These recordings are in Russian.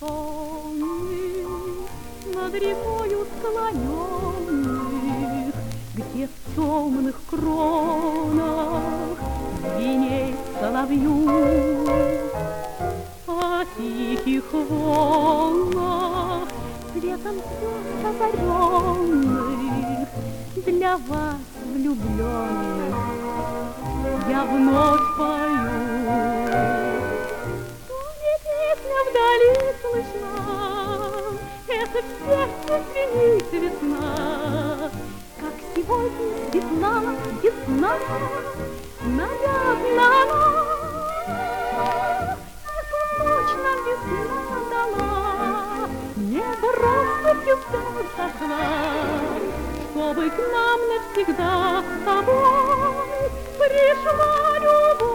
сонных над рекою склоненных, где в темных кронах звенеет соловью, о тихих волнах светом звезд озаренных для вас, влюбленных, я вновь пою. Мне песня вдали слышна, это в сердце звенит весна, как сегодня светла весна, нарядна она. Эту ночь нам весна дала, небо россыпью звезд зажгла, чтобы к нам навсегда с тобой пришла любовь.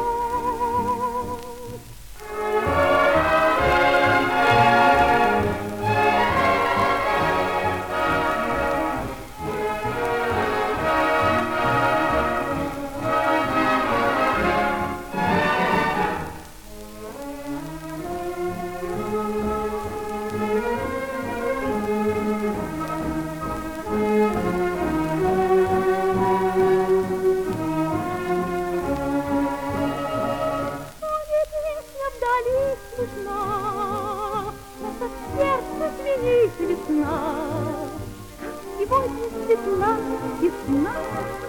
Это в сердце звенит весна, как сегодня светла весна.